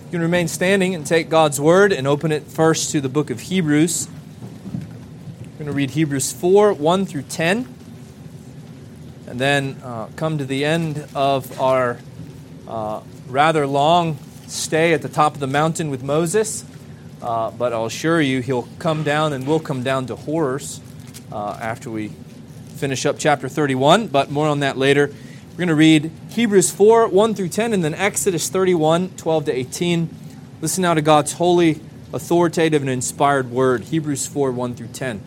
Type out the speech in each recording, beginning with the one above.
You can remain standing and take God's Word and open it first to the book of Hebrews. We're going to read Hebrews 4, 1 through 10. And then come to the end of our rather long stay at the top of the mountain with Moses. But I'll assure you he'll come down and we'll come down to horrors after we finish up chapter 31. But more on that later. We're going to read Hebrews 4, 1 through 10, and then Exodus 31, 12 to 18. Listen now to God's holy, authoritative, and inspired word. Hebrews 4, 1 through 10.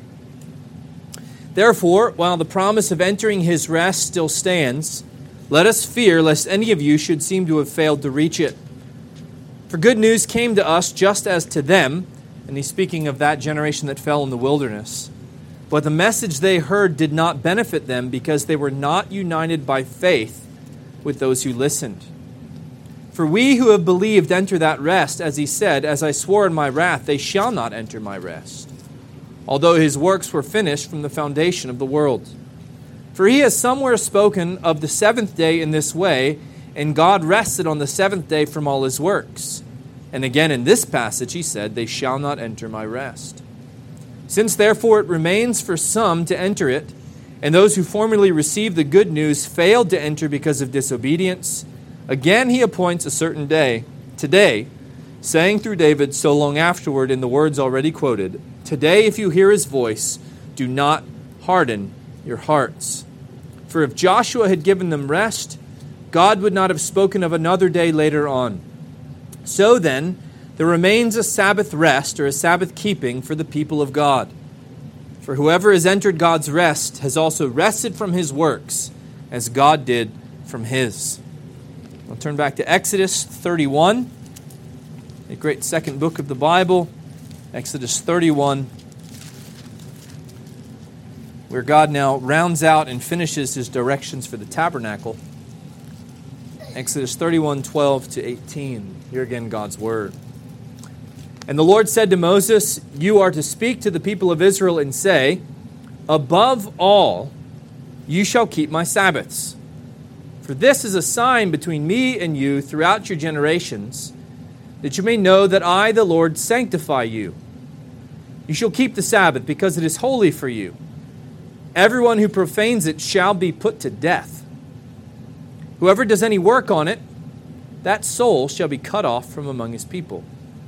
Therefore, while the promise of entering his rest still stands, let us fear lest any of you should seem to have failed to reach it. For good news came to us just as to them, and he's speaking of that generation that fell in the wilderness. But the message they heard did not benefit them because they were not united by faith with those who listened. For we who have believed enter that rest, as he said, as I swore in my wrath, they shall not enter my rest, although his works were finished from the foundation of the world. For he has somewhere spoken of the seventh day in this way, and God rested on the seventh day from all his works. And again in this passage he said, they shall not enter my rest. Since therefore it remains for some to enter it, and those who formerly received the good news failed to enter because of disobedience, again he appoints a certain day, today, saying through David so long afterward in the words already quoted, today if you hear his voice, do not harden your hearts. For if Joshua had given them rest, God would not have spoken of another day later on. So then, there remains a Sabbath rest or a Sabbath keeping for the people of God. For whoever has entered God's rest has also rested from his works, as God did from his. I'll turn back to Exodus 31, a great second book of the Bible, Exodus 31, where God now rounds out and finishes his directions for the tabernacle. Exodus 31, 12 to 18. Here again, God's word. And the Lord said to Moses, you are to speak to the people of Israel and say, above all, you shall keep my Sabbaths. For this is a sign between me and you throughout your generations, that you may know that I, the Lord, sanctify you. You shall keep the Sabbath because it is holy for you. Everyone who profanes it shall be put to death. Whoever does any work on it, that soul shall be cut off from among his people.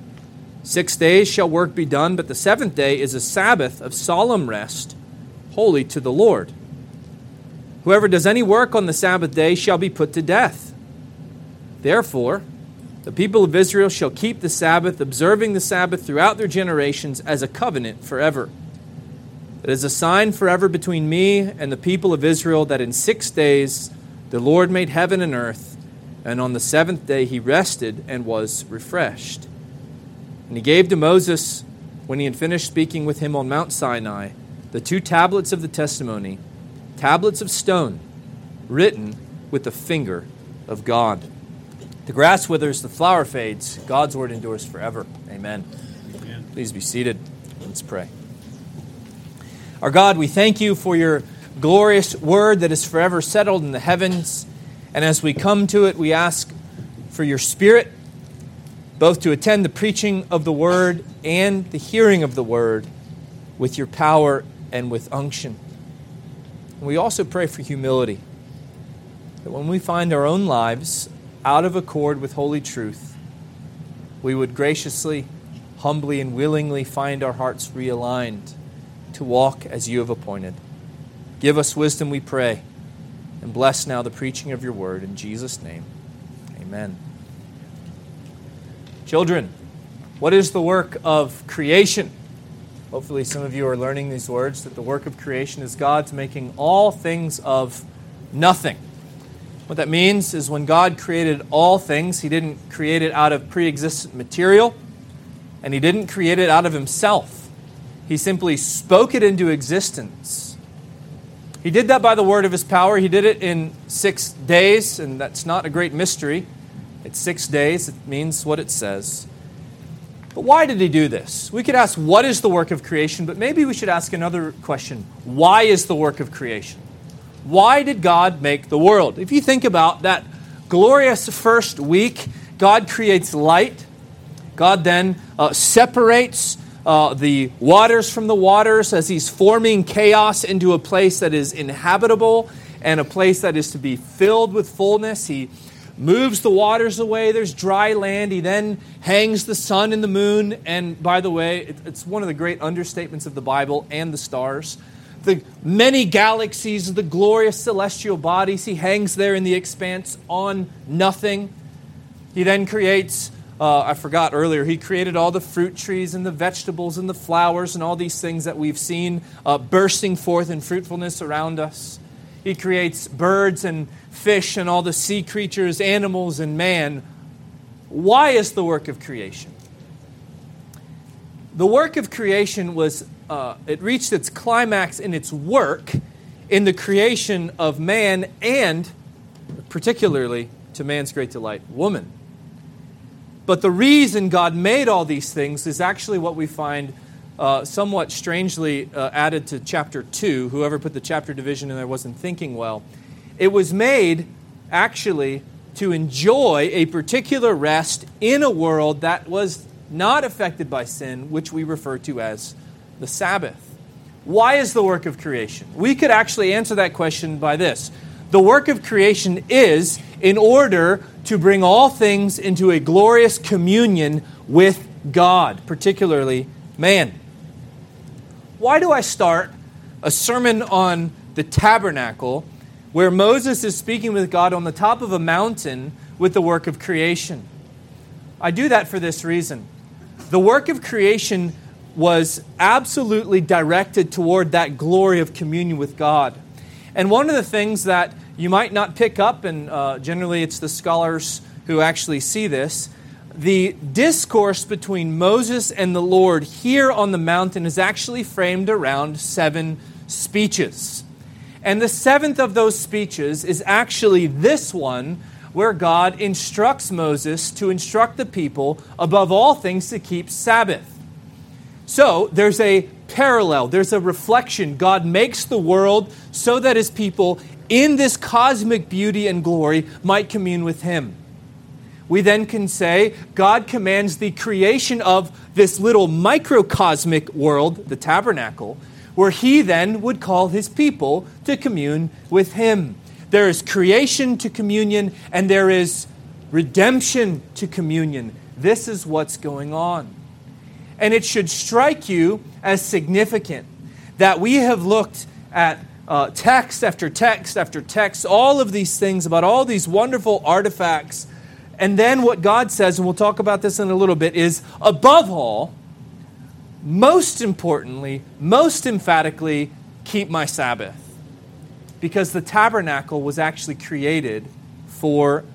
6 days shall work be done, but the seventh day is a Sabbath of solemn rest, holy to the Lord. Whoever does any work on the Sabbath day shall be put to death. Therefore, the people of Israel shall keep the Sabbath, observing the Sabbath throughout their generations as a covenant forever. It is a sign forever between me and the people of Israel that in 6 days the Lord made heaven and earth, and on the seventh day he rested and was refreshed. And he gave to Moses, when he had finished speaking with him on Mount Sinai, the 2 tablets of the testimony, tablets of stone, written with the finger of God. The grass withers, the flower fades, God's word endures forever. Amen. Amen. Please be seated. Let's pray. Our God, we thank you for your glorious word that is forever settled in the heavens. And as we come to it, we ask for your Spirit, both to attend the preaching of the word and the hearing of the word with your power and with unction. And we also pray for humility, that when we find our own lives out of accord with holy truth, we would graciously, humbly, and willingly find our hearts realigned to walk as you have appointed. Give us wisdom, we pray, and bless now the preaching of your word. In Jesus' name, amen. Children, what is the work of creation? Hopefully some of you are learning these words, that the work of creation is God's making all things of nothing. What that means is when God created all things, he didn't create it out of pre-existent material, and he didn't create it out of himself. He simply spoke it into existence. He did that by the word of his power. He did it in 6 days, and that's not a great mystery. It's 6 days. It means what it says. But why did he do this? We could ask, what is the work of creation? But maybe we should ask another question. Why is the work of creation? Why did God make the world? If you think about that glorious first week, God creates light, God then separates the waters from the waters as He's forming chaos into a place that is inhabitable and a place that is to be filled with fullness. He moves the waters away. There's dry land. He then hangs the sun and the moon. And by the way, it's one of the great understatements of the Bible, and the stars. The many galaxies, the glorious celestial bodies, He hangs there in the expanse on nothing. He then creates, I forgot earlier, He created all the fruit trees and the vegetables and the flowers and all these things that we've seen bursting forth in fruitfulness around us. He creates birds and fish and all the sea creatures, animals and man. Why is the work of creation? The work of creation was, it reached its climax in its work in the creation of man and, particularly, to man's great delight, woman. But the reason God made all these things is actually what we find somewhat strangely added to chapter 2. Whoever put the chapter division in there wasn't thinking well. It was made, actually, to enjoy a particular rest in a world that was not affected by sin, which we refer to as the Sabbath. Why is the work of creation? We could actually answer that question by this. The work of creation is in order to bring all things into a glorious communion with God, particularly man. Why do I start a sermon on the tabernacle where Moses is speaking with God on the top of a mountain with the work of creation? I do that for this reason. The work of creation was absolutely directed toward that glory of communion with God. And one of the things that you might not pick up, and generally it's the scholars who actually see this, the discourse between Moses and the Lord here on the mountain is actually framed around 7 speeches. And the 7th of those speeches is actually this one, where God instructs Moses to instruct the people above all things to keep Sabbath. So there's a parallel, there's a reflection. God makes the world so that His people in this cosmic beauty and glory might commune with Him. We then can say God commands the creation of this little microcosmic world, the tabernacle, where He then would call His people to commune with Him. There is creation to communion, and there is redemption to communion. This is what's going on. And it should strike you as significant that we have looked at text after text after text, all of these things about all these wonderful artifacts. And then what God says, and we'll talk about this in a little bit, is above all, most importantly, most emphatically, keep my Sabbath. Because the tabernacle was actually created to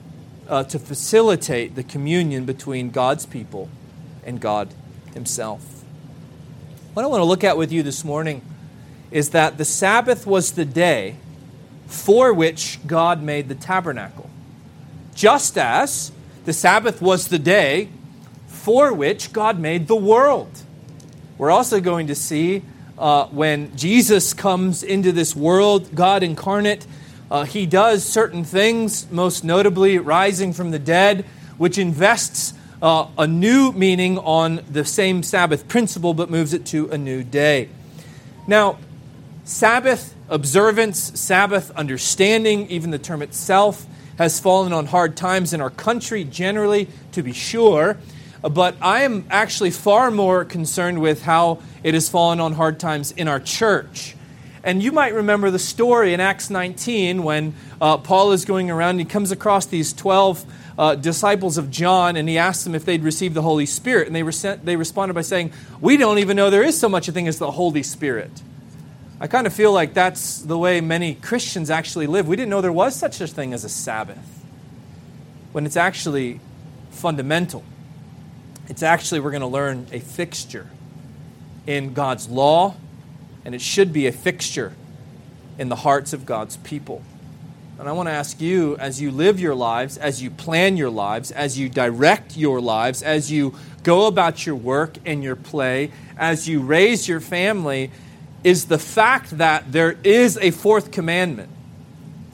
facilitate the communion between God's people and God Himself. What I want to look at with you this morning is that the Sabbath was the day for which God made the tabernacle. Just as the Sabbath was the day for which God made the world. We're also going to see when Jesus comes into this world, God incarnate, He does certain things, most notably rising from the dead, which invests a new meaning on the same Sabbath principle, but moves it to a new day. Now, Sabbath observance, Sabbath understanding, even the term itself, has fallen on hard times in our country generally, to be sure. But I am actually far more concerned with how it has fallen on hard times in our church. And you might remember the story in Acts 19 when Paul is going around and he comes across these 12 disciples of John, and he asks them if they'd received the Holy Spirit. And they responded by saying, "We don't even know there is so much a thing as the Holy Spirit." I kind of feel like that's the way many Christians actually live. We didn't know there was such a thing as a Sabbath, when it's actually fundamental. It's actually, we're going to learn, a fixture in God's law, and it should be a fixture in the hearts of God's people. And I want to ask you, as you live your lives, as you plan your lives, as you direct your lives, as you go about your work and your play, as you raise your family, is the fact that there is a fourth commandment,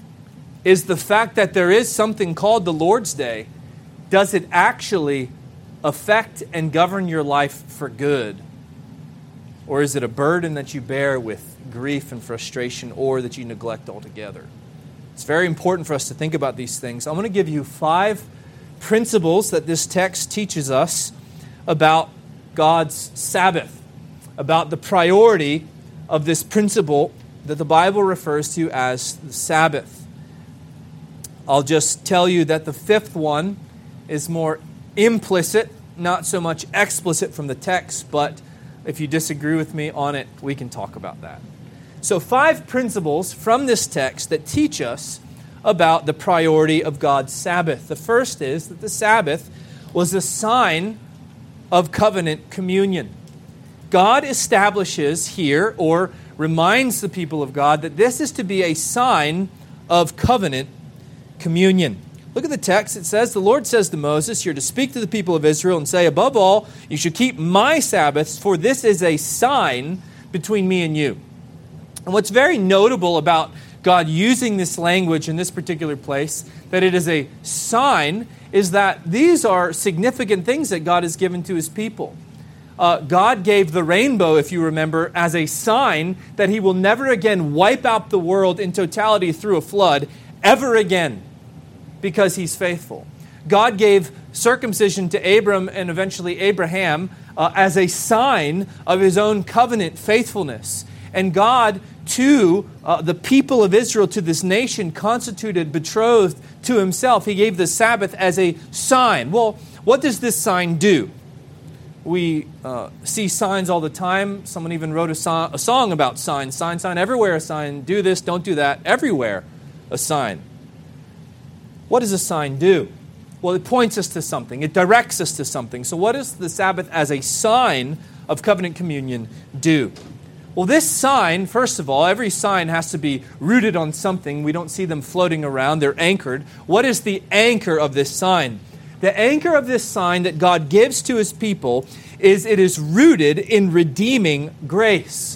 is the fact that there is something called the Lord's Day, does it actually affect and govern your life for good? Or is it a burden that you bear with grief and frustration, or that you neglect altogether? It's very important for us to think about these things. I'm going to give you 5 principles that this text teaches us about God's Sabbath, about the priority of this principle that the Bible refers to as the Sabbath. I'll just tell you that the 5th one is more implicit, not so much explicit from the text, but if you disagree with me on it, we can talk about that. So 5 principles from this text that teach us about the priority of God's Sabbath. The first is that the Sabbath was a sign of covenant communion. God establishes here, or reminds the people of God, that this is to be a sign of covenant communion. Look at the text. It says, the Lord says to Moses, you're to speak to the people of Israel and say, above all, you should keep my Sabbaths, for this is a sign between me and you. And what's very notable about God using this language in this particular place, that it is a sign, is that these are significant things that God has given to His people. God gave the rainbow, if you remember, as a sign that He will never again wipe out the world in totality through a flood, ever again, because He's faithful. God gave circumcision to Abram and eventually Abraham as a sign of His own covenant faithfulness. And God, to the people of Israel, to this nation constituted, betrothed to Himself, He gave the Sabbath as a sign. Well, what does this sign do? We see signs all the time. Someone even wrote a song about signs. Sign, sign, everywhere a sign. Do this, don't do that. Everywhere a sign. What does a sign do? Well, it points us to something. It directs us to something. So what does the Sabbath as a sign of covenant communion do? Well, this sign, first of all, every sign has to be rooted on something. We don't see them floating around. They're anchored. What is the anchor of this sign? The anchor of this sign that God gives to His people is it is rooted in redeeming grace.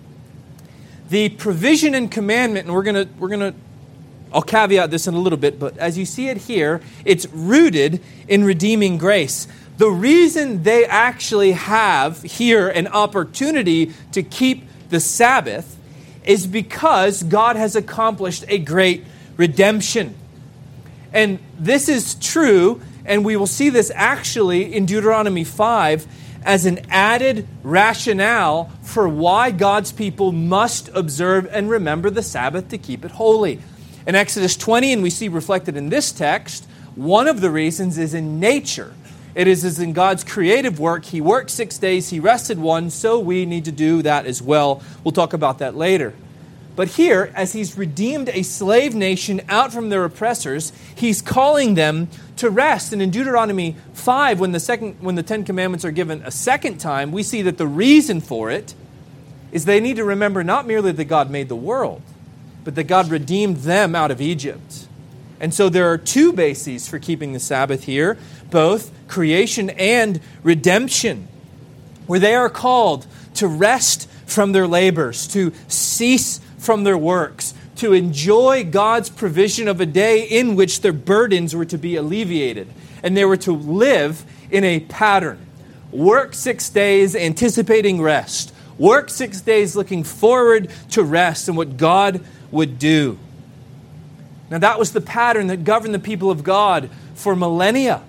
The provision and commandment, and we're going to I'll caveat this in a little bit, but as you see it here, it's rooted in redeeming grace. The reason they actually have here an opportunity to keep the Sabbath is because God has accomplished a great redemption. And this is true, and we will see this actually in Deuteronomy 5 as an added rationale for why God's people must observe and remember the Sabbath to keep it holy. In Exodus 20, and we see reflected in this text, one of the reasons is in nature. It is in God's creative work. He worked 6 days, He rested 1, so we need to do that as well. We'll talk about that later. But here, as He's redeemed a slave nation out from their oppressors, He's calling them to rest. And in Deuteronomy 5, when the Ten Commandments are given a second time, we see that the reason for it is they need to remember not merely that God made the world, but that God redeemed them out of Egypt. And so there are 2 bases for keeping the Sabbath here, both creation and redemption, where they are called to rest from their labors, to cease from their works, to enjoy God's provision of a day in which their burdens were to be alleviated. And they were to live in a pattern. Work 6 days anticipating rest. Work 6 days looking forward to rest and what God would do. Now that was the pattern that governed the people of God for millennia.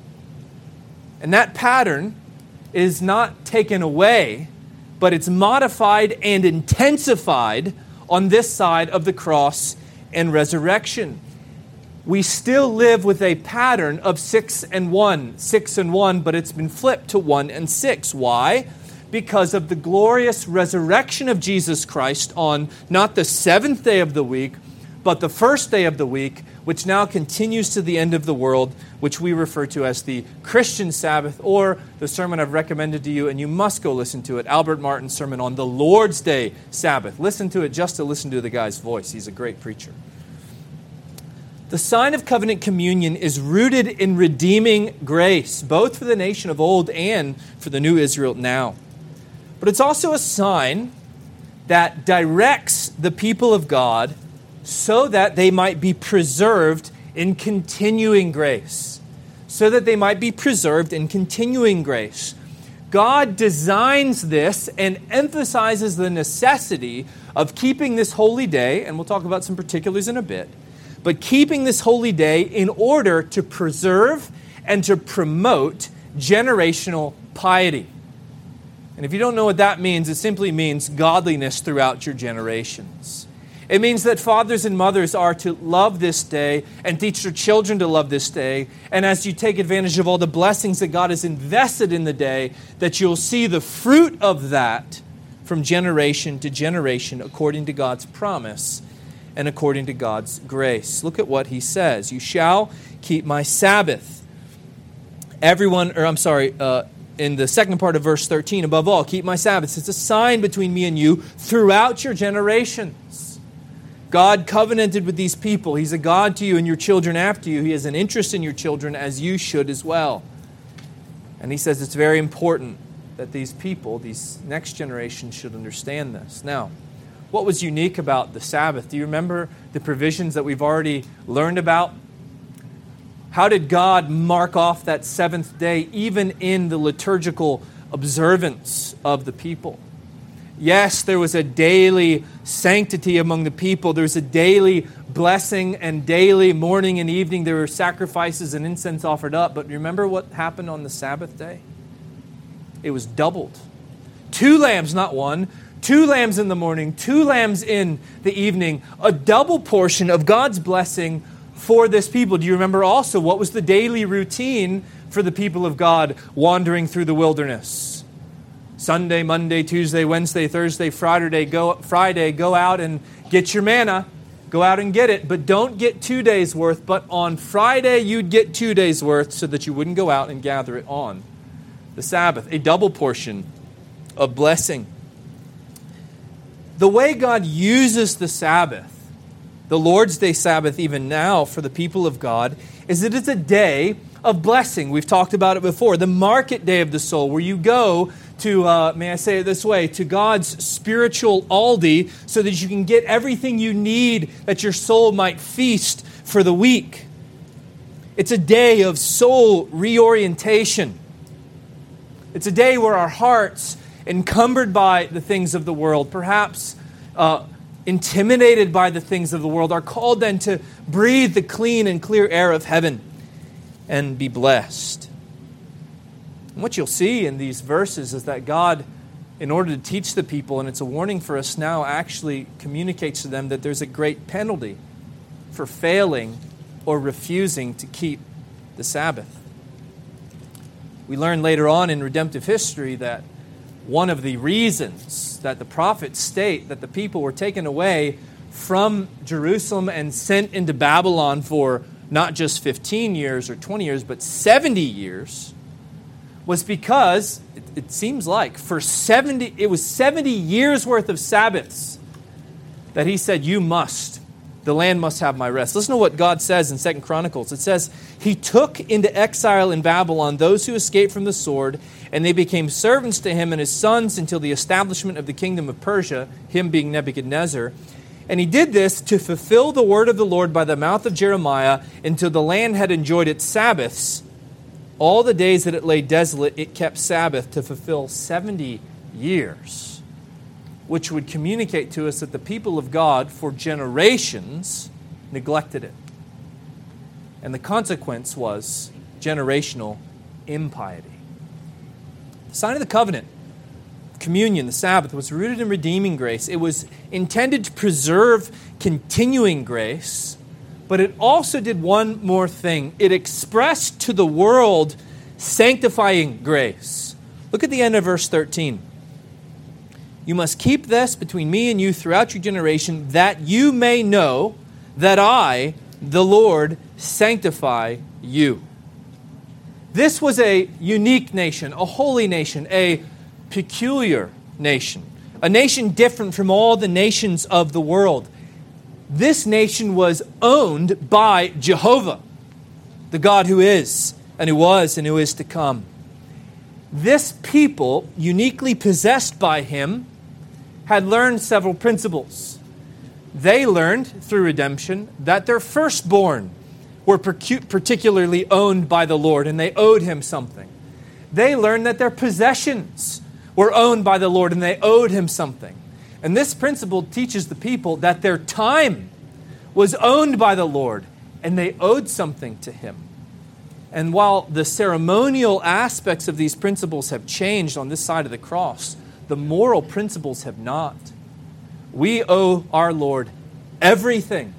And that pattern is not taken away, but it's modified and intensified on this side of the cross and resurrection. We still live with a pattern of 6 and 1, 6 and 1, but it's been flipped to 1 and 6. Why? Because of the glorious resurrection of Jesus Christ on not the 7th day of the week, but the first day of the week, which now continues to the end of the world, which we refer to as the Christian Sabbath, or the sermon I've recommended to you, and you must go listen to it, Albert Martin's sermon on the Lord's Day Sabbath. Listen to it just to listen to the guy's voice. He's a great preacher. The sign of covenant communion is rooted in redeeming grace, both for the nation of old and for the new Israel now. But it's also a sign that directs the people of God so that they might be preserved in continuing grace. so that they might be preserved in continuing grace. God designs this and emphasizes the necessity of keeping this holy day, and we'll talk about some particulars in a bit, but keeping this holy day in order to preserve and to promote generational piety. And if you don't know what that means, it simply means godliness throughout your generations. It means that fathers and mothers are to love this day and teach their children to love this day. And as you take advantage of all the blessings that God has invested in the day, that you'll see the fruit of that from generation to generation according to God's promise and according to God's grace. Look at what he says. You shall keep my Sabbath. In the second part of verse 13, above all, keep my Sabbaths. It's a sign between me and you throughout your generations. God covenanted with these people. He's a God to you and your children after you. He has an interest in your children as you should as well. And he says it's very important that these people, these next generations, should understand this. Now, what was unique about the Sabbath? Do you remember the provisions that we've already learned about? How did God mark off that seventh day, even in the liturgical observance of the people? Yes, there was a daily sanctity among the people. There was a daily blessing, and daily morning and evening there were sacrifices and incense offered up. But remember what happened on the Sabbath day? It was doubled. 2 lambs, not one. 2 lambs in the morning, 2 lambs in the evening. A double portion of God's blessing for this people. Do you remember also what was the daily routine for the people of God wandering through the wilderness? Sunday, Monday, Tuesday, Wednesday, Thursday, Friday, go out and get your manna. Go out and get it, but don't get 2 days worth. But on Friday, you'd get 2 days worth so that you wouldn't go out and gather it on the Sabbath. A double portion of blessing. The way God uses the Sabbath, the Lord's Day Sabbath even now for the people of God, is that it's a day of blessing. We've talked about it before. The market day of the soul, where you go to, may I say it this way, to God's spiritual Aldi so that you can get everything you need that your soul might feast for the week. It's a day of soul reorientation. It's a day where our hearts, encumbered by the things of the world, perhaps intimidated by the things of the world, are called then to breathe the clean and clear air of heaven and be blessed. And what you'll see in these verses is that God, in order to teach the people, and it's a warning for us now, actually communicates to them that there's a great penalty for failing or refusing to keep the Sabbath. We learn later on in redemptive history that one of the reasons that the prophets state that the people were taken away from Jerusalem and sent into Babylon for not just 15 years or 20 years, but 70 years, was because, it seems like, it was 70 years worth of Sabbaths that he said, the land must have my rest. Listen to what God says in 2 Chronicles. It says, he took into exile in Babylon those who escaped from the sword, and they became servants to him and his sons until the establishment of the kingdom of Persia, him being Nebuchadnezzar. And he did this to fulfill the word of the Lord by the mouth of Jeremiah until the land had enjoyed its Sabbaths. All the days that it lay desolate, it kept Sabbath to fulfill 70 years, which would communicate to us that the people of God for generations neglected it. And the consequence was generational impiety. The sign of the covenant, communion, the Sabbath, was rooted in redeeming grace. It was intended to preserve continuing grace, but it also did one more thing. It expressed to the world sanctifying grace. Look at the end of verse 13. You must keep this between me and you throughout your generation, that you may know that I, the Lord, sanctify you. This was a unique nation, a holy nation, a peculiar nation, a nation different from all the nations of the world. This nation was owned by Jehovah, the God who is, and who was, and who is to come. This people, uniquely possessed by him, had learned several principles. They learned through redemption that their firstborn were particularly owned by the Lord, and they owed Him something. They learned that their possessions were owned by the Lord, and they owed Him something. And this principle teaches the people that their time was owned by the Lord, and they owed something to Him. And while the ceremonial aspects of these principles have changed on this side of the cross, the moral principles have not. We owe our Lord everything,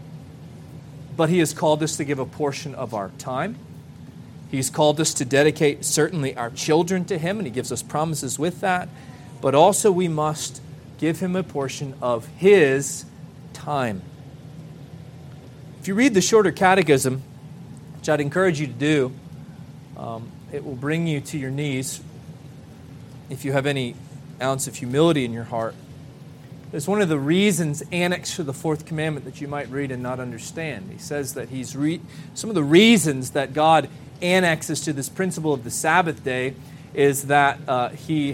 but He has called us to give a portion of our time. He's called us to dedicate certainly our children to Him, and He gives us promises with that. But also we must give Him a portion of His time. If you read the Shorter Catechism, which I'd encourage you to do, it will bring you to your knees if you have any ounce of humility in your heart. There's one of the reasons annexed to the fourth commandment that you might read and not understand. He says that some of the reasons that God annexes to this principle of the Sabbath day is that He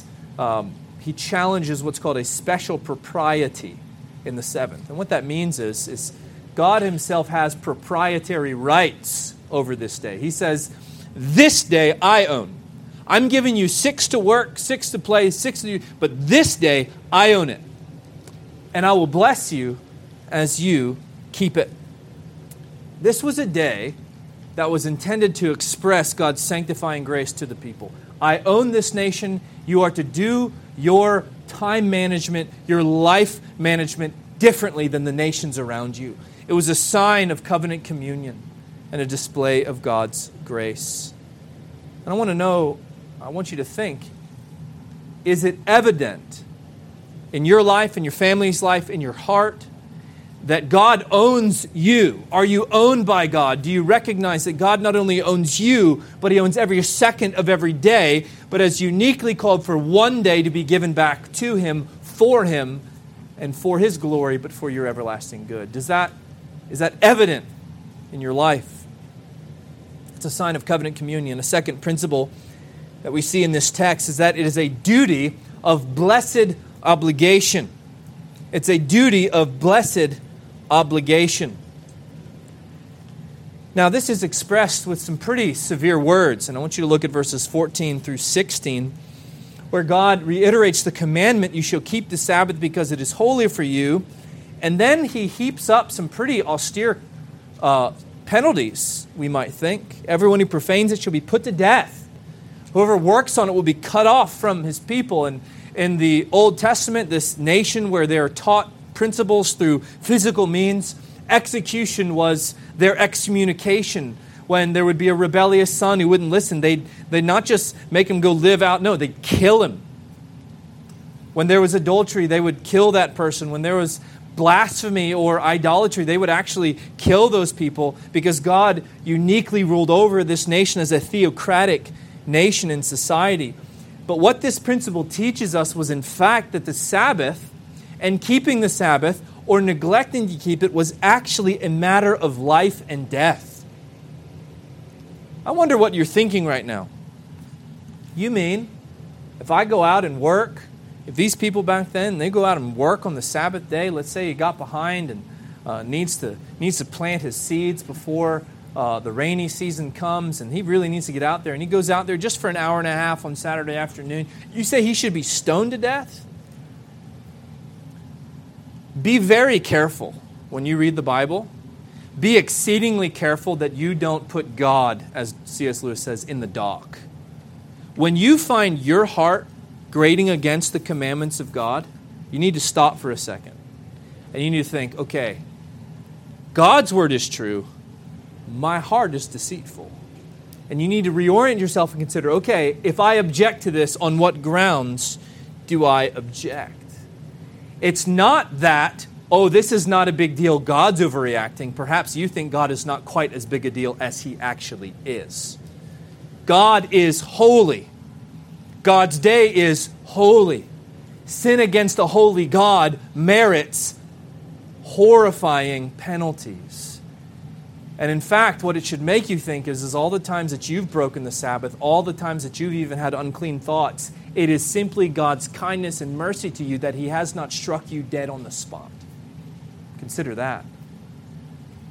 challenges what's called a special propriety in the seventh. And what that means is God Himself has proprietary rights over this day. He says, this day I own. I'm giving you 6 to work, 6 to play, 6 to do, but this day I own it. And I will bless you as you keep it. This was a day that was intended to express God's sanctifying grace to the people. I own this nation. You are to do your time management, your life management differently than the nations around you. It was a sign of covenant communion and a display of God's grace. And I want you to think, is it evident in your life, in your family's life, in your heart, that God owns you? Are you owned by God? Do you recognize that God not only owns you, but He owns every second of every day, but has uniquely called for one day to be given back to Him, and for His glory, but for your everlasting good? Is that evident in your life? It's a sign of covenant communion. A second principle that we see in this text is that it is a duty of blessed obligation. It's a duty of blessed obligation. Now, this is expressed with some pretty severe words, and I want you to look at verses 14 through 16, where God reiterates the commandment, you shall keep the Sabbath because it is holy for you, and then He heaps up some pretty austere penalties, we might think. Everyone who profanes it shall be put to death. Whoever works on it will be cut off from his people. And in the Old Testament, this nation where they are taught principles through physical means, execution was their excommunication. When there would be a rebellious son who wouldn't listen, they'd not just make him go live out, no, they'd kill him. When there was adultery, they would kill that person. When there was blasphemy or idolatry, they would actually kill those people because God uniquely ruled over this nation as a theocratic nation and society. But what this principle teaches us was in fact that the Sabbath and keeping the Sabbath or neglecting to keep it was actually a matter of life and death. I wonder what you're thinking right now. You mean if I go out and work, if these people back then, they go out and work on the Sabbath day, let's say he got behind and needs to plant his seeds before the rainy season comes, and he really needs to get out there, and he goes out there just for an hour and a half on Saturday afternoon, you say he should be stoned to death? Be very careful when you read the Bible. Be exceedingly careful that you don't put God, as C.S. Lewis says, in the dock. When you find your heart grating against the commandments of God, you need to stop for a second. And you need to think, okay, God's word is true. My heart is deceitful. And you need to reorient yourself and consider, okay, if I object to this, on what grounds do I object? It's not that, oh, this is not a big deal, God's overreacting. Perhaps you think God is not quite as big a deal as He actually is. God is holy. God's day is holy. Sin against a holy God merits horrifying penalties. And in fact, what it should make you think is all the times that you've broken the Sabbath, all the times that you've even had unclean thoughts, it is simply God's kindness and mercy to you that He has not struck you dead on the spot. Consider that.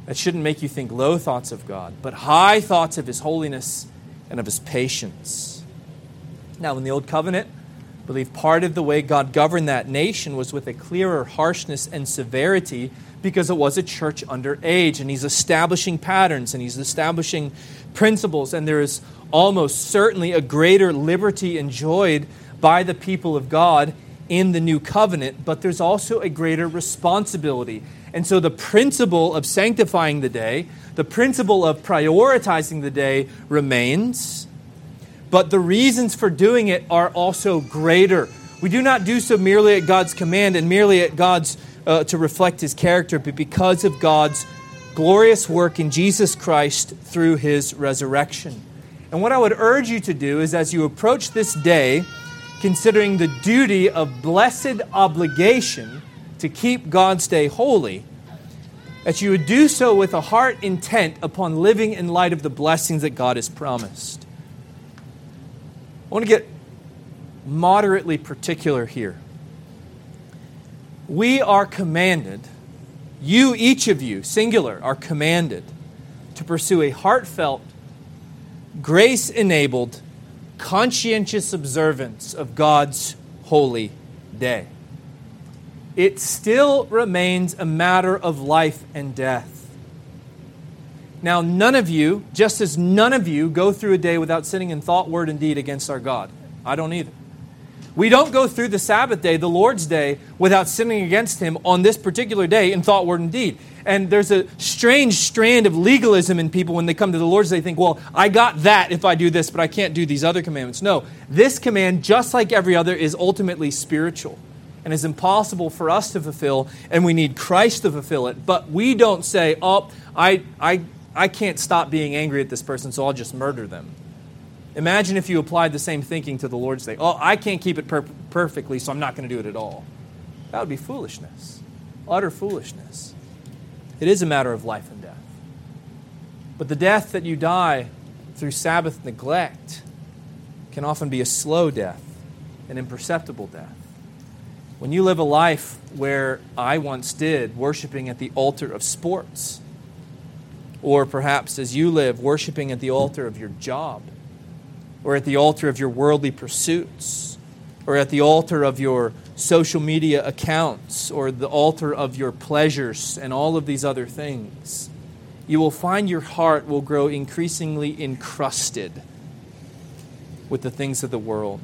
That shouldn't make you think low thoughts of God, but high thoughts of His holiness and of His patience. Now, in the Old Covenant, I believe part of the way God governed that nation was with a clearer harshness and severity because it was a church under age, and He's establishing patterns and He's establishing principles, and there is almost certainly a greater liberty enjoyed by the people of God in the new covenant, but there's also a greater responsibility. And so the principle of sanctifying the day, the principle of prioritizing the day remains, but the reasons for doing it are also greater. We do not do so merely at God's command and merely at God's to reflect His character, but because of God's glorious work in Jesus Christ through His resurrection. And what I would urge you to do is, as you approach this day, considering the duty of blessed obligation to keep God's day holy, that you would do so with a heart intent upon living in light of the blessings that God has promised. I want to get moderately particular here. We are commanded, you, each of you, singular, are commanded to pursue a heartfelt, grace-enabled, conscientious observance of God's holy day. It still remains a matter of life and death. Now, none of you, just as none of you, go through a day without sinning in thought, word, and deed against our God. I don't either. We don't go through the Sabbath day, the Lord's day, without sinning against Him on this particular day in thought, word, and deed. And there's a strange strand of legalism in people when they come to the Lord's Day. They think, well, I got that if I do this, but I can't do these other commandments. No, this command, just like every other, is ultimately spiritual and is impossible for us to fulfill, and we need Christ to fulfill it. But we don't say, oh, I can't stop being angry at this person, so I'll just murder them. Imagine if you applied the same thinking to the Lord's Day. Oh, I can't keep it perfectly, so I'm not going to do it at all. That would be foolishness, utter foolishness. It is a matter of life and death. But the death that you die through Sabbath neglect can often be a slow death, an imperceptible death. When you live a life where I once did, worshiping at the altar of sports, or perhaps as you live, worshiping at the altar of your job, or at the altar of your worldly pursuits, or at the altar of your social media accounts, or the altar of your pleasures, and all of these other things, you will find your heart will grow increasingly encrusted with the things of the world.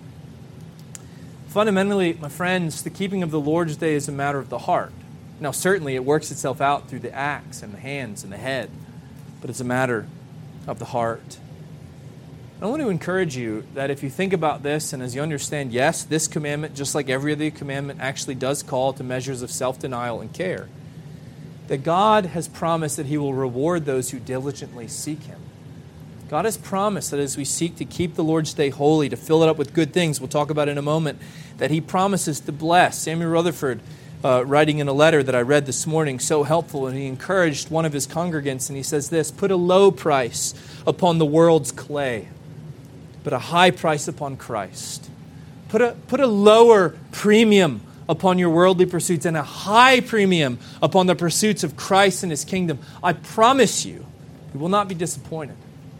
Fundamentally, my friends, the keeping of the Lord's Day is a matter of the heart. Now, certainly it works itself out through the acts and the hands and the head, but it's a matter of the heart. I want to encourage you that if you think about this and as you understand, yes, this commandment, just like every other commandment, actually does call to measures of self-denial and care, that God has promised that He will reward those who diligently seek Him. God has promised that as we seek to keep the Lord's Day holy, to fill it up with good things, we'll talk about in a moment, that He promises to bless. Samuel Rutherford, writing in a letter that I read this morning, so helpful, and he encouraged one of his congregants, and he says this, put a low price upon the world's clay, but a high price upon Christ. Put a lower premium upon your worldly pursuits and a high premium upon the pursuits of Christ and His kingdom. I promise you will not be disappointed.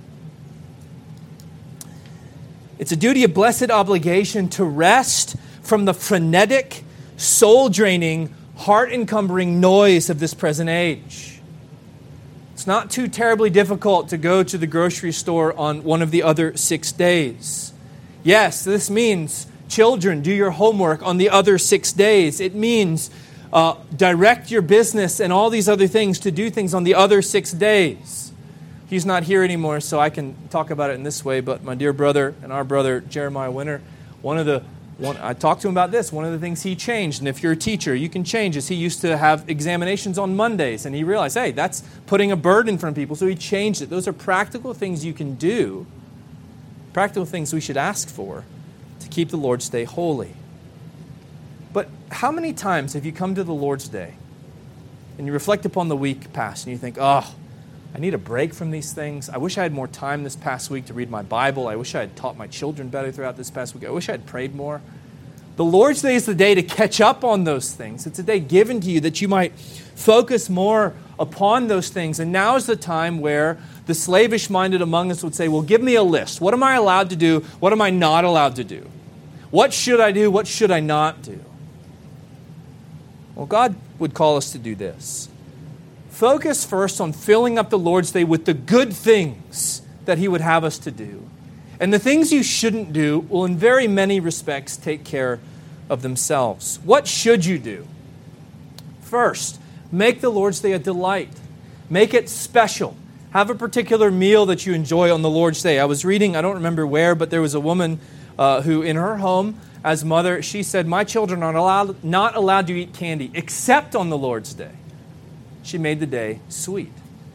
It's a duty of blessed obligation to rest from the frenetic, soul-draining, heart-encumbering noise of this present age. It's not too terribly difficult to go to the grocery store on one of the other 6 days. Yes, this means, children, do your homework on the other 6 days. It means direct your business and all these other things to do things on the other 6 days. He's not here anymore, so I can talk about it in this way, but my dear brother and our brother, Jeremiah Winter, I talked to him about this. One of the things he changed, and if you're a teacher, you can change, is he used to have examinations on Mondays, and he realized, hey, that's putting a burden from people, so he changed it. Those are practical things you can do, practical things we should ask for to keep the Lord's Day holy. But how many times have you come to the Lord's Day and you reflect upon the week past and you think, oh, I need a break from these things. I wish I had more time this past week to read my Bible. I wish I had taught my children better throughout this past week. I wish I had prayed more. The Lord's Day is the day to catch up on those things. It's a day given to you that you might focus more upon those things. And now is the time where the slavish-minded among us would say, well, give me a list. What am I allowed to do? What am I not allowed to do? What should I do? What should I not do? Well, God would call us to do this. Focus first on filling up the Lord's Day with the good things that He would have us to do. And the things you shouldn't do will in very many respects take care of themselves. What should you do? First, make the Lord's Day a delight. Make it special. Have a particular meal that you enjoy on the Lord's Day. I was reading, I don't remember where, but there was a woman who in her home as mother, she said, my children are not allowed to eat candy except on the Lord's Day. She made the day sweet.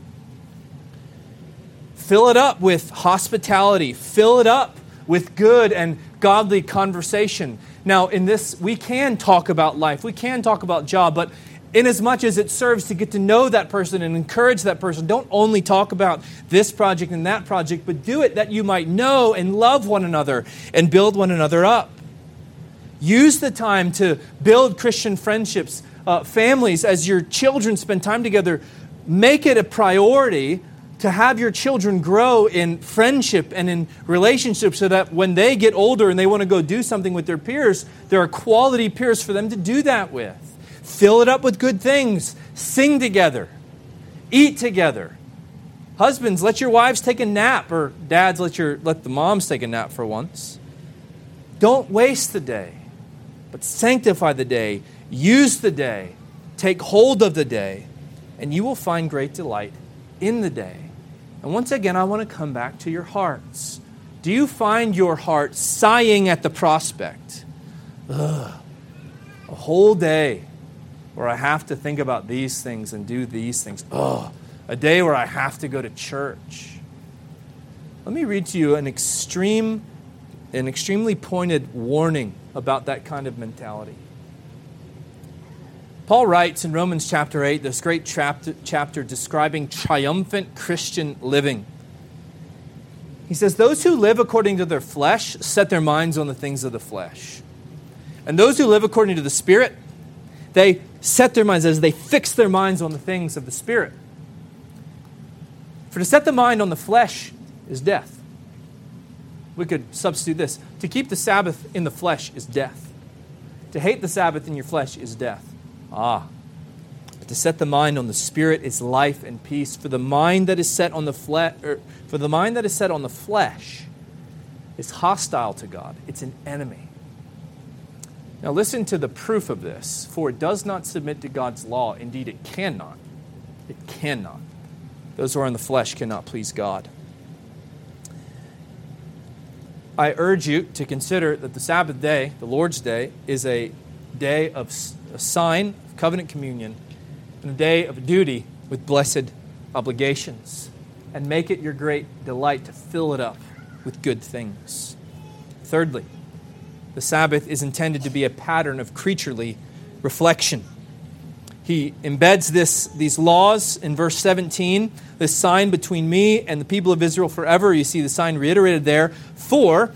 Fill it up with hospitality. Fill it up with good and godly conversation. Now, in this, we can talk about life. We can talk about job, but inasmuch as it serves to get to know that person and encourage that person, don't only talk about this project and that project, but do it that you might know and love one another and build one another up. Use the time to build Christian friendships, families, as your children spend time together. Make it a priority to have your children grow in friendship and in relationships so that when they get older and they want to go do something with their peers, there are quality peers for them to do that with. Fill it up with good things. Sing together. Eat together. Husbands, let your wives take a nap, or dads, let the moms take a nap for once. Don't waste the day, but sanctify the day. Use the day. Take hold of the day, and you will find great delight in the day. And once again, I want to come back to your hearts. Do you find your heart sighing at the prospect? A whole day where I have to think about these things and do these things. A day where I have to go to church. Let me read to you an extremely pointed warning about that kind of mentality. Paul writes in Romans chapter 8, this great chapter describing triumphant Christian living. He says, those who live according to their flesh set their minds on the things of the flesh. And those who live according to the Spirit, they set their minds, as they fix their minds on the things of the Spirit. For to set the mind on the flesh is death. We could substitute this. To keep the Sabbath in the flesh is death. To hate the Sabbath in your flesh is death. But to set the mind on the Spirit is life and peace. For the mind that is set on the flesh is hostile to God. It's an enemy. Now listen to the proof of this. For it does not submit to God's law. Indeed, it cannot. It cannot. Those who are in the flesh cannot please God. I urge you to consider that the Sabbath day, the Lord's Day, is a day of a sign of covenant communion and a day of duty with blessed obligations. And make it your great delight to fill it up with good things. Thirdly, the Sabbath is intended to be a pattern of creaturely reflection. He embeds these laws in verse 17, this sign between me and the people of Israel forever. You see the sign reiterated there, forever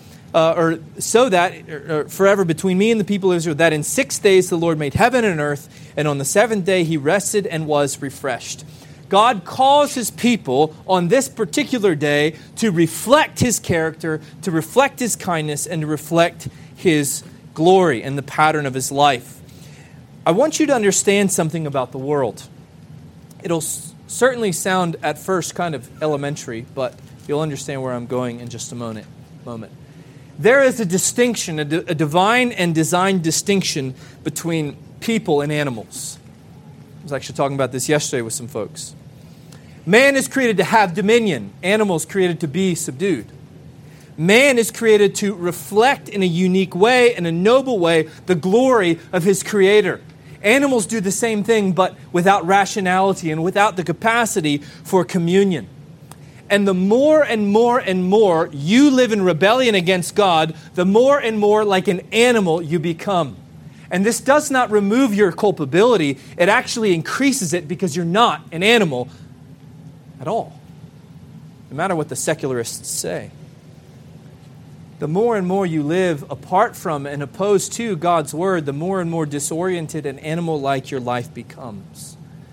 between me and the people of Israel, that in 6 days the Lord made heaven and earth, and on the seventh day He rested and was refreshed. God calls His people on this particular day to reflect His character, to reflect His kindness, and to reflect His glory and the pattern of His life. I want you to understand something about the world. It'll certainly sound at first kind of elementary, but you'll understand where I'm going in just a moment. There is a distinction, a divine and design distinction between people and animals. I was actually talking about this yesterday with some folks. Man is created to have dominion. Animals created to be subdued. Man is created to reflect in a unique way, in a noble way, the glory of his Creator. Animals do the same thing, but without rationality and without the capacity for communion. And the more and more and more you live in rebellion against God, the more and more like an animal you become. And this does not remove your culpability. It actually increases it because you're not an animal at all, no matter what the secularists say. The more and more you live apart from and opposed to God's Word, the more and more disoriented and animal-like your life becomes.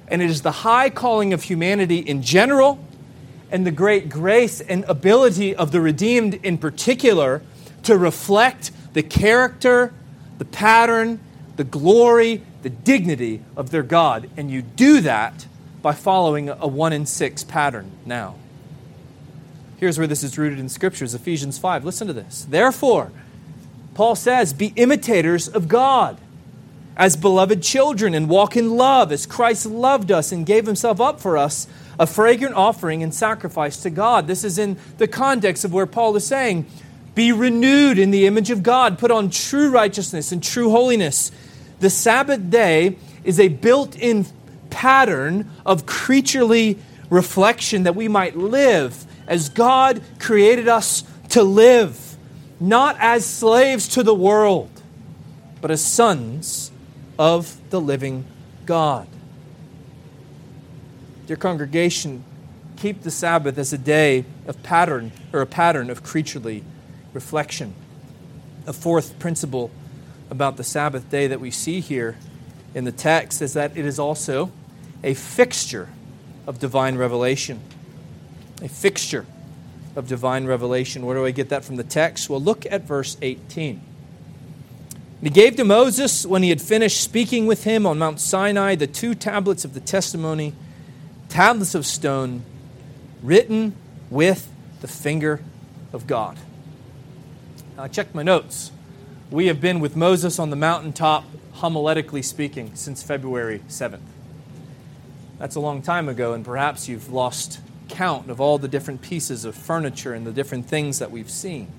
And it is the high calling of humanity in general, and the great grace and ability of the redeemed in particular to reflect the character, the pattern, the glory, the dignity of their God. And you do that by following a 1 in 6 pattern now. Here's where this is rooted in Scriptures, Ephesians 5. Listen to this. Therefore, Paul says, be imitators of God as beloved children and walk in love as Christ loved us and gave himself up for us, a fragrant offering and sacrifice to God. This is in the context of where Paul is saying, be renewed in the image of God. Put on true righteousness and true holiness. The Sabbath day is a built-in pattern of creaturely reflection that we might live as God created us to live, not as slaves to the world, but as sons of the living God. Dear congregation, keep the Sabbath as a day of pattern, or a pattern of creaturely reflection. A fourth principle about the Sabbath day that we see here in the text is that it is also a fixture of divine revelation. A fixture of divine revelation. Where do I get that from the text? Well, look at verse 18. He gave to Moses, when he had finished speaking with him on Mount Sinai, the 2 tablets of the testimony, tablets of stone, written with the finger of God. Now, I checked my notes. We have been with Moses on the mountaintop, homiletically speaking, since February 7th. That's a long time ago, and perhaps you've lost count of all the different pieces of furniture and the different things that we've seen.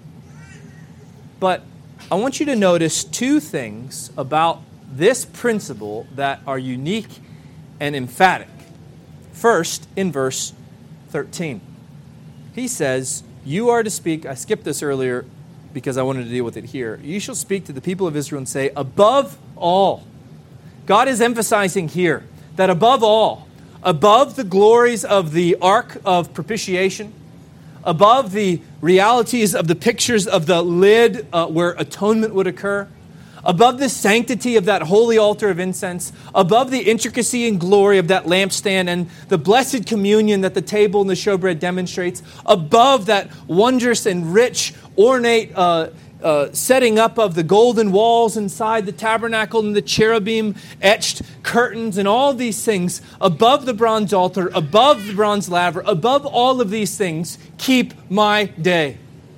But I want you to notice 2 things about this principle that are unique and emphatic. First, in verse 13, he says, you are to speak, I skipped this earlier because I wanted to deal with it here. You shall speak to the people of Israel and say, above all. God is emphasizing here that above all, above the glories of the Ark of Propitiation, above the realities of the pictures of the lid where atonement would occur, above the sanctity of that holy altar of incense, above the intricacy and glory of that lampstand and the blessed communion that the table and the showbread demonstrates, above that wondrous and rich, ornate setting up of the golden walls inside the tabernacle and the cherubim etched curtains and all these things, above the bronze altar, above the bronze laver, above all of these things, keep my day.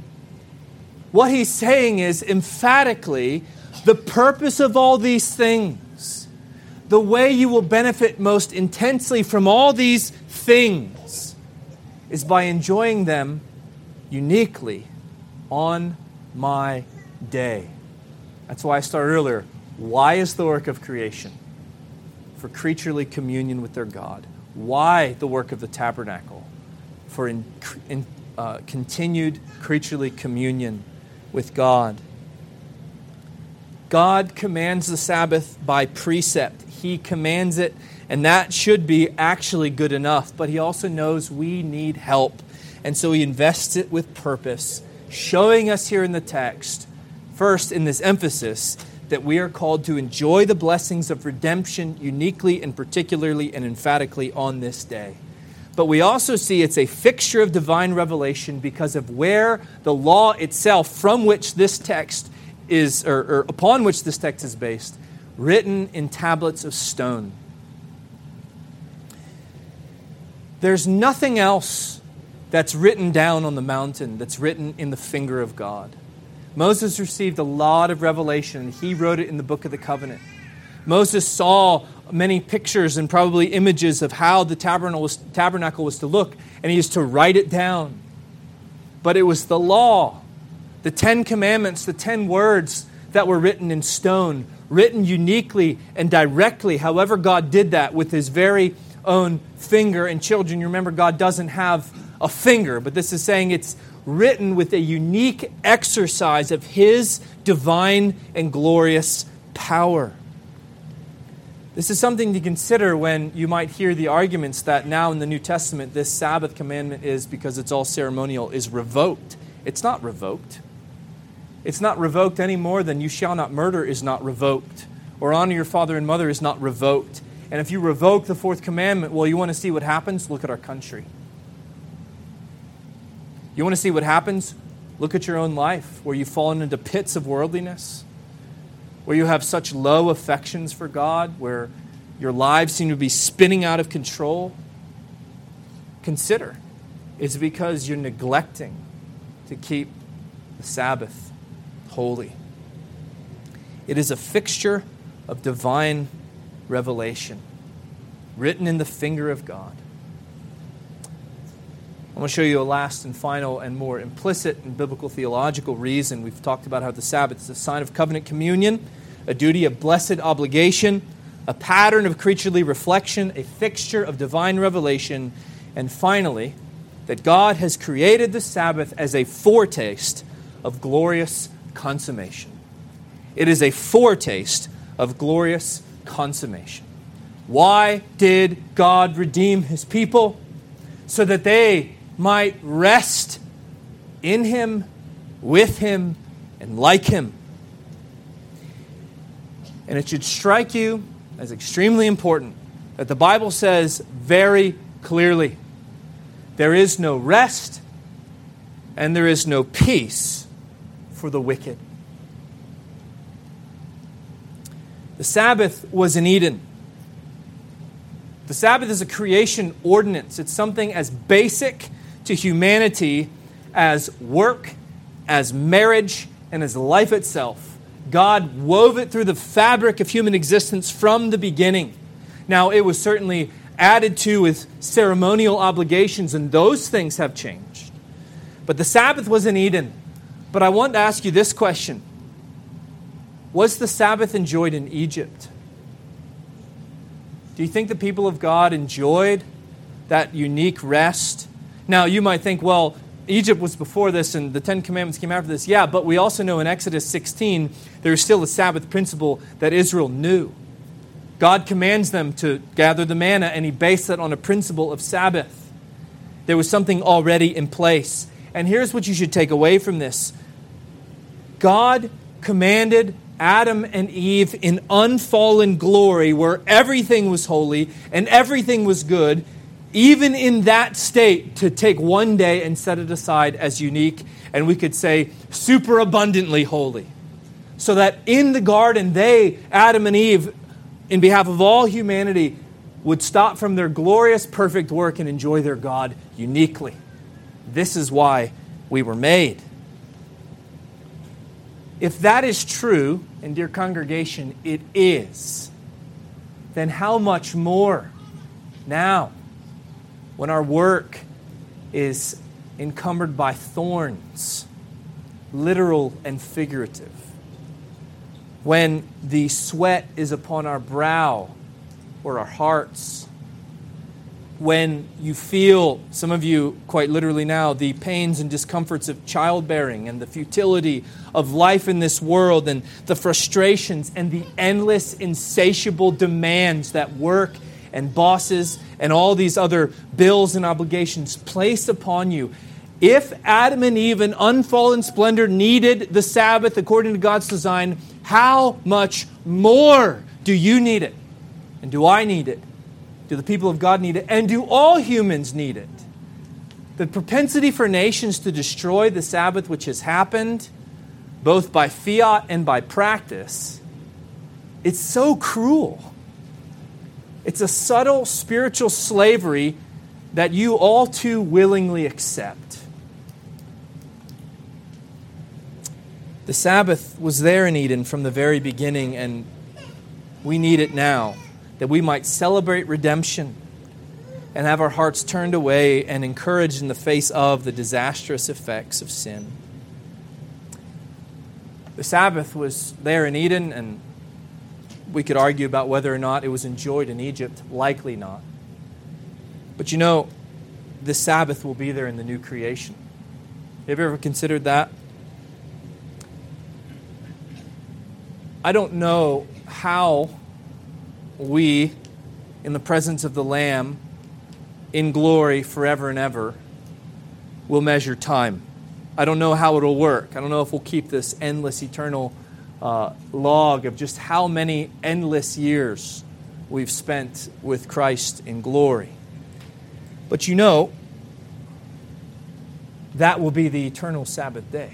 What he's saying is emphatically, the purpose of all these things, the way you will benefit most intensely from all these things, is by enjoying them uniquely on my day. That's why I started earlier. Why is the work of creation? For creaturely communion with their God. Why the work of the tabernacle? For continued creaturely communion with God. God commands the Sabbath by precept. He commands it, and that should be actually good enough. But He also knows we need help, and so He invests it with purpose, showing us here in the text, first in this emphasis, that we are called to enjoy the blessings of redemption uniquely and particularly and emphatically on this day. But we also see it's a fixture of divine revelation because of where the law itself, from which this text is, or upon which this text is based, written in tablets of stone. There's nothing else that's written down on the mountain, that's written in the finger of God. Moses received a lot of revelation. He wrote it in the Book of the Covenant. Moses saw many pictures and probably images of how the tabernacle was to look, and he used to write it down. But it was the law, the 10 commandments, the 10 words that were written in stone, written uniquely and directly, however God did that with His very own finger. And children, you remember God doesn't have a finger, but this is saying it's written with a unique exercise of His divine and glorious power. This is something to consider when you might hear the arguments that now in the New Testament this Sabbath commandment is, because it's all ceremonial, is revoked. It's not revoked. It's not revoked any more than you shall not murder is not revoked, or honor your father and mother is not revoked. And if you revoke the fourth commandment, well, you want to see what happens? Look at our country. You want to see what happens? Look at your own life, where you've fallen into pits of worldliness, where you have such low affections for God, where your lives seem to be spinning out of control. Consider, it's because you're neglecting to keep the Sabbath holy. It is a fixture of divine revelation, written in the finger of God. I want to show you a last and final and more implicit and biblical theological reason. We've talked about how the Sabbath is a sign of covenant communion, a duty of blessed obligation, a pattern of creaturely reflection, a fixture of divine revelation, and finally, that God has created the Sabbath as a foretaste of glorious consummation. It is a foretaste of glorious consummation. Why did God redeem His people? So that they might rest in Him, with Him, and like Him. And it should strike you as extremely important that the Bible says very clearly, there is no rest and there is no peace for the wicked. The Sabbath was in Eden. The Sabbath is a creation ordinance. It's something as basic to humanity as work, as marriage, and as life itself. God wove it through the fabric of human existence from the beginning. Now, it was certainly added to with ceremonial obligations, and those things have changed. But the Sabbath was in Eden. But I want to ask you this question. Was the Sabbath enjoyed in Egypt? Do you think the people of God enjoyed that unique rest? Now, you might think, well, Egypt was before this and the Ten Commandments came after this. Yeah, but we also know in Exodus 16, there's still a Sabbath principle that Israel knew. God commands them to gather the manna, and He based that on a principle of Sabbath. There was something already in place. And here's what you should take away from this. God commanded Adam and Eve in unfallen glory, where everything was holy and everything was good, even in that state, to take one day and set it aside as unique, and we could say super abundantly holy. So that in the garden, they, Adam and Eve, in behalf of all humanity, would stop from their glorious, perfect work and enjoy their God uniquely. This is why we were made. If that is true, and dear congregation, it is, then how much more now, when our work is encumbered by thorns, literal and figurative, when the sweat is upon our brow or our hearts, when you feel, some of you quite literally now, the pains and discomforts of childbearing and the futility of life in this world and the frustrations and the endless, insatiable demands that work and bosses and all these other bills and obligations place upon you. If Adam and Eve in unfallen splendor needed the Sabbath according to God's design, how much more do you need it? And do I need it? Do the people of God need it? And do all humans need it? The propensity for nations to destroy the Sabbath, which has happened both by fiat and by practice, it's so cruel. It's a subtle spiritual slavery that you all too willingly accept. The Sabbath was there in Eden from the very beginning, and we need it now, that we might celebrate redemption and have our hearts turned away and encouraged in the face of the disastrous effects of sin. The Sabbath was there in Eden, and we could argue about whether or not it was enjoyed in Egypt. Likely not. But you know, the Sabbath will be there in the new creation. Have you ever considered that? I don't know how we, in the presence of the Lamb, in glory forever and ever, will measure time. I don't know how it'll work. I don't know if we'll keep this endless, eternal log of just how many endless years we've spent with Christ in glory. But you know, that will be the eternal Sabbath day.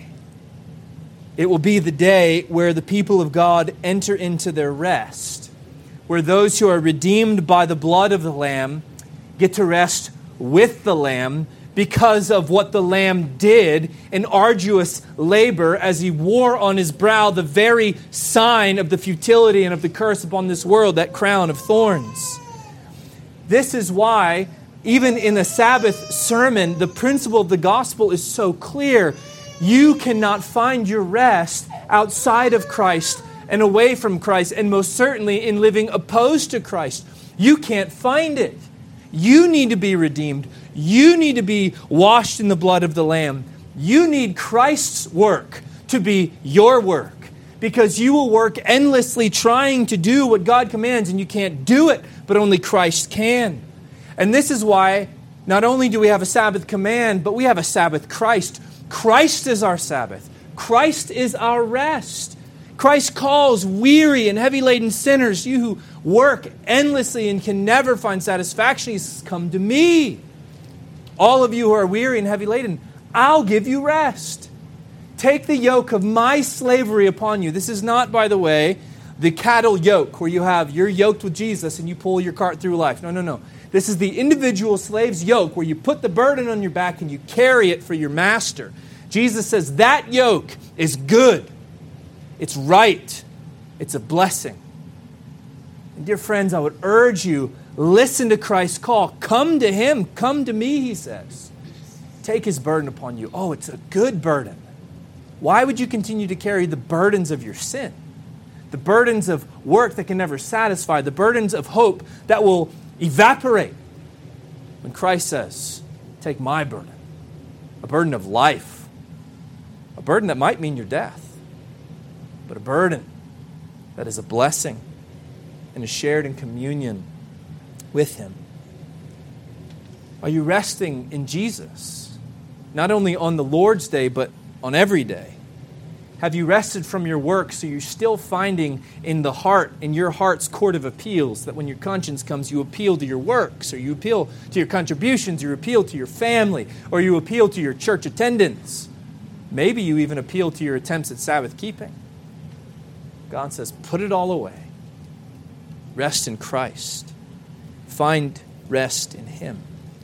It will be the day where the people of God enter into their rest, where those who are redeemed by the blood of the Lamb get to rest with the Lamb because of what the Lamb did in arduous labor as He wore on His brow the very sign of the futility and of the curse upon this world, that crown of thorns. This is why, even in a Sabbath sermon, the principle of the gospel is so clear. You cannot find your rest outside of Christ and away from Christ, and most certainly in living opposed to Christ. You can't find it. You need to be redeemed. You need to be washed in the blood of the Lamb. You need Christ's work to be your work, because you will work endlessly trying to do what God commands, and you can't do it, but only Christ can. And this is why not only do we have a Sabbath command, but we have a Sabbath Christ. Christ is our Sabbath. Christ is our rest. Christ calls weary and heavy-laden sinners, you who work endlessly and can never find satisfaction. He says, come to me. All of you who are weary and heavy-laden, I'll give you rest. Take the yoke of my slavery upon you. This is not, by the way, the cattle yoke where you're yoked with Jesus and you pull your cart through life. No. This is the individual slave's yoke where you put the burden on your back and you carry it for your master. Jesus says that yoke is good. It's right. It's a blessing. And dear friends, I would urge you, listen to Christ's call. Come to Him. Come to me, He says. Take His burden upon you. Oh, it's a good burden. Why would you continue to carry the burdens of your sin? The burdens of work that can never satisfy. The burdens of hope that will evaporate. When Christ says, take my burden. A burden of life. A burden that might mean your death. But a burden that is a blessing and is shared in communion with Him. Are you resting in Jesus? Not only on the Lord's day, but on every day. Have you rested from your work so you're still finding in the heart, in your heart's court of appeals, that when your conscience comes, you appeal to your works, or you appeal to your contributions, you appeal to your family, or you appeal to your church attendance. Maybe you even appeal to your attempts at Sabbath keeping. God says, put it all away. Rest in Christ. Find rest in Him.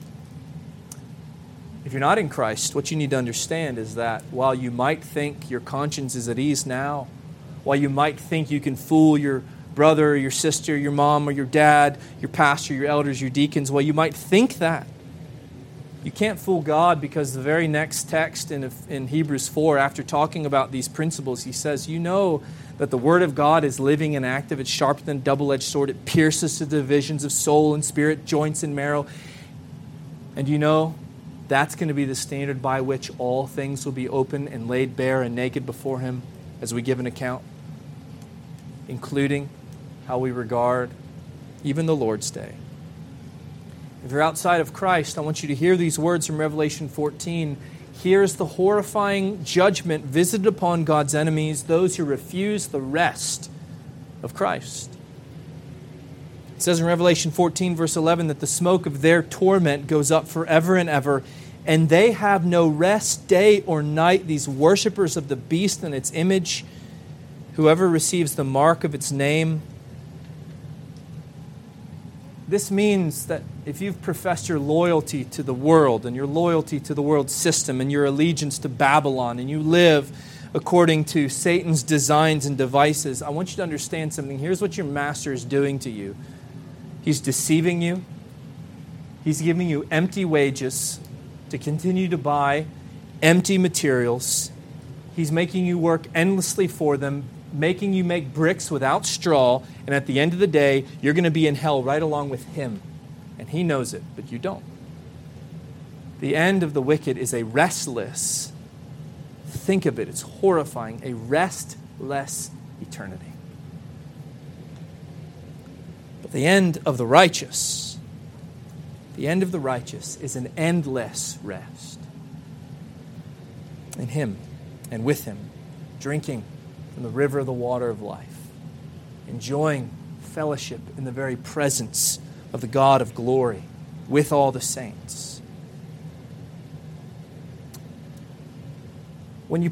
If you're not in Christ, what you need to understand is that while you might think your conscience is at ease now, while you might think you can fool your brother or your sister, your mom or your dad, your pastor, your elders, your deacons, while you might think that, you can't fool God, because the very next text in Hebrews 4, after talking about these principles, he says, you know that the Word of God is living and active. It's sharper than a double-edged sword. It pierces to the divisions of soul and spirit, joints and marrow. And you know that's going to be the standard by which all things will be open and laid bare and naked before Him as we give an account, including how we regard even the Lord's Day. If you're outside of Christ, I want you to hear these words from Revelation 14. Here's the horrifying judgment visited upon God's enemies, those who refuse the rest of Christ. It says in Revelation 14, verse 11, that the smoke of their torment goes up forever and ever, and they have no rest day or night, these worshipers of the beast and its image, whoever receives the mark of its name. This means that if you've professed your loyalty to the world and your loyalty to the world system and your allegiance to Babylon, and you live according to Satan's designs and devices, I want you to understand something. Here's what your master is doing to you. He's deceiving you. He's giving you empty wages to continue to buy empty materials. He's making you work endlessly for them, making you make bricks without straw, and at the end of the day, you're going to be in hell right along with him. And he knows it, but you don't. The end of the wicked is a restless, think of it, it's horrifying, a restless eternity. But the end of the righteous is an endless rest. In Him and with Him, drinking from the river of the water of life, enjoying fellowship in the very presence of the God of glory with all the saints. When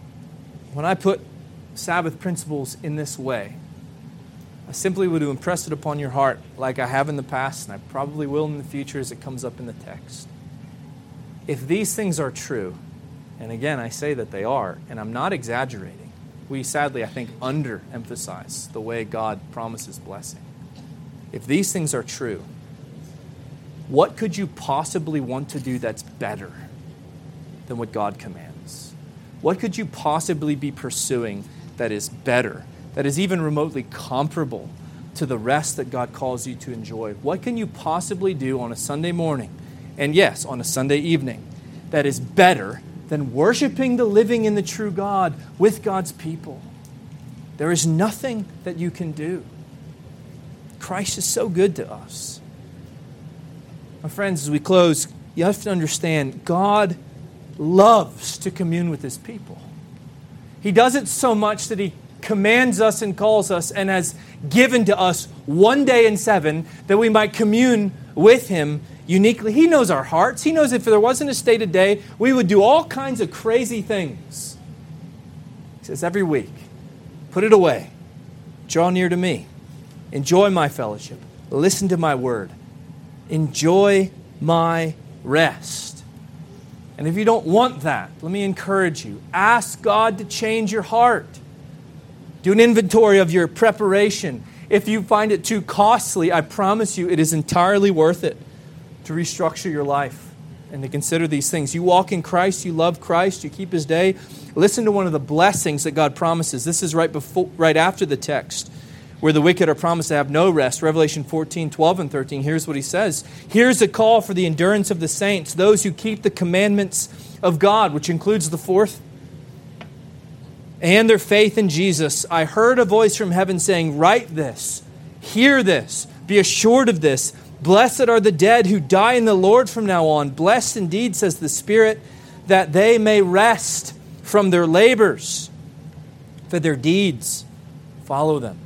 I put Sabbath principles in this way, I simply would impress it upon your heart like I have in the past, and I probably will in the future as it comes up in the text. If these things are true, and again, I say that they are, and I'm not exaggerating, we sadly, I think, underemphasize the way God promises blessing. If these things are true, what could you possibly want to do that's better than what God commands? What could you possibly be pursuing that is better, that is even remotely comparable to the rest that God calls you to enjoy? What can you possibly do on a Sunday morning, and yes, on a Sunday evening, that is better than worshiping the living and the true God with God's people? There is nothing that you can do. Christ is so good to us. My friends, as we close, you have to understand God loves to commune with His people. He does it so much that He commands us and calls us and has given to us one day in 7 that we might commune with Him uniquely. He knows our hearts. He knows if there wasn't a stated day, we would do all kinds of crazy things. He says every week, put it away. Draw near to me. Enjoy my fellowship. Listen to my word. Enjoy my rest. And if you don't want that, let me encourage you. Ask God to change your heart. Do an inventory of your preparation. If you find it too costly, I promise you it is entirely worth it to restructure your life and to consider these things. You walk in Christ, you love Christ, you keep His day. Listen to one of the blessings that God promises. This is right after the text where the wicked are promised to have no rest. Revelation 14, 12 and 13. Here's what He says. Here's a call for the endurance of the saints, those who keep the commandments of God, which includes the fourth, and their faith in Jesus. I heard a voice from heaven saying, write this, hear this, be assured of this. Blessed are the dead who die in the Lord from now on. Blessed indeed, says the Spirit, that they may rest from their labors, for their deeds follow them.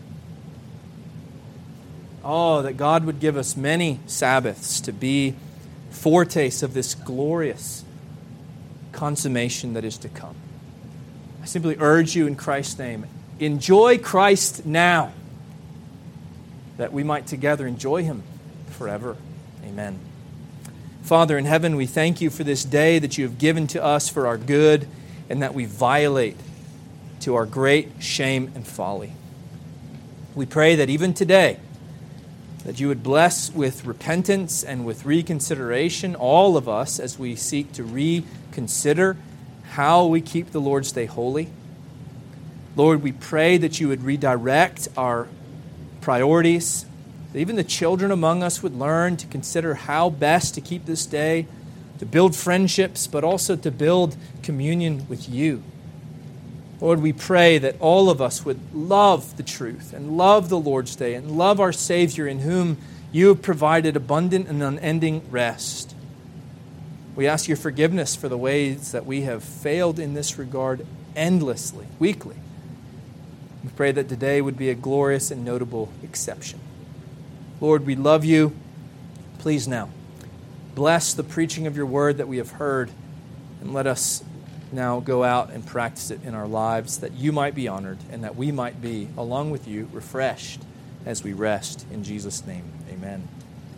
Oh, that God would give us many Sabbaths to be foretastes of this glorious consummation that is to come. I simply urge you in Christ's name, enjoy Christ now, that we might together enjoy Him forever. Amen. Father in heaven, we thank You for this day that You have given to us for our good and that we violate to our great shame and folly. We pray that even today, that You would bless with repentance and with reconsideration all of us as we seek to reconsider how we keep the Lord's Day holy. Lord, we pray that You would redirect our priorities, that even the children among us would learn to consider how best to keep this day, to build friendships, but also to build communion with You. Lord, we pray that all of us would love the truth and love the Lord's Day and love our Savior in whom You have provided abundant and unending rest. We ask Your forgiveness for the ways that we have failed in this regard endlessly, weekly. We pray that today would be a glorious and notable exception. Lord, we love You. Please now, bless the preaching of Your word that we have heard, and let us now go out and practice it in our lives, that You might be honored and that we might be, along with You, refreshed as we rest. In Jesus' name, amen.